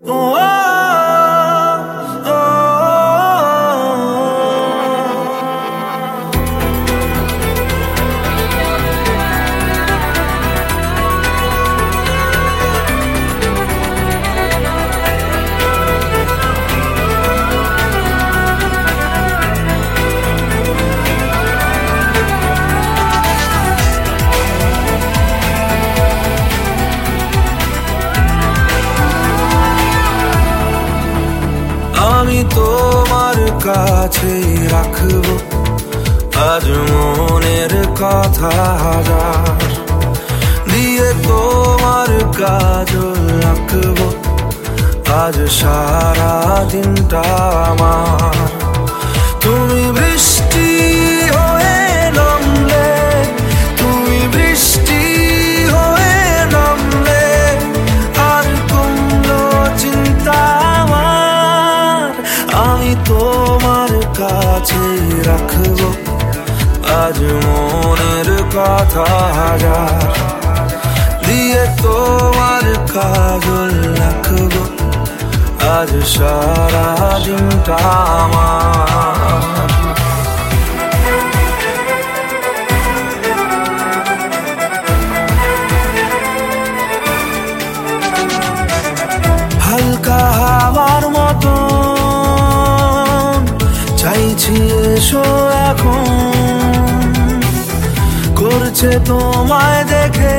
আমি তোমার কাছে রাখবো আজ মনের কথা হাজার, দিয়ে তোমার কাজল রাখবো আজ সারা দিনটা আমার। তুমি বৃষ্টি হয়ে নামলে, তুমি বৃষ্টি হয়ে নামলে আর কোনো চিন্তা আমার। আমি তোমার কাছে রাখবো আজ মনের কথা হাজার, দিয়ে তোমার কাজল রাখবো আজ সারা দিনটা আমার। হালকা হাওয়ার মতো চাইছি এসো এখন, করছে তোমায় দেখে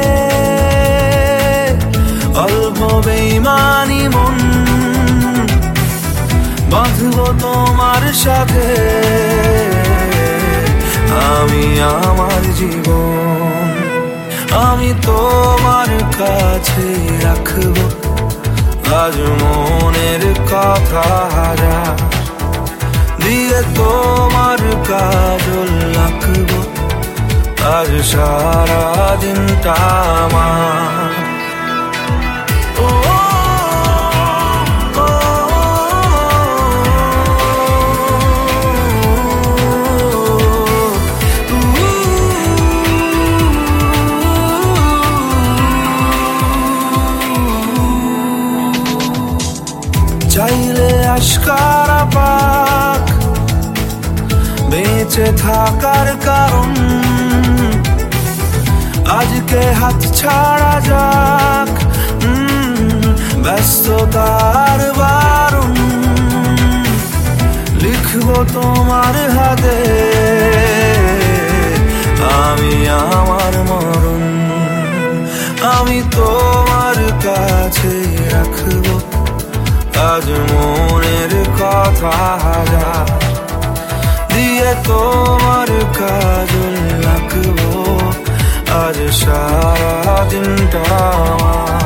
অল্প বেইমানি মন। বাঁধবো তোমার সাথে আমি আমার জীবন। আমি তোমার কাছে রাখবো আজ মনের কথা হাজার, দিয়ে তোমার কাজল রাখবো আজ সারা দিনটা আমার। চাইলে আশকারা পাক বেঁচে থাকার কারণ, আজকে হাত ছাড়া যাক ব্যস্ততার বারণ। লিখবো তোমার হাতে আমি আমার মরণ। আমি তোমার কাছে রাখবো আজ মনের কথা হাজার, দিয়ে তোমার কাজল রাখবো আজ সারা দিনটা আমার।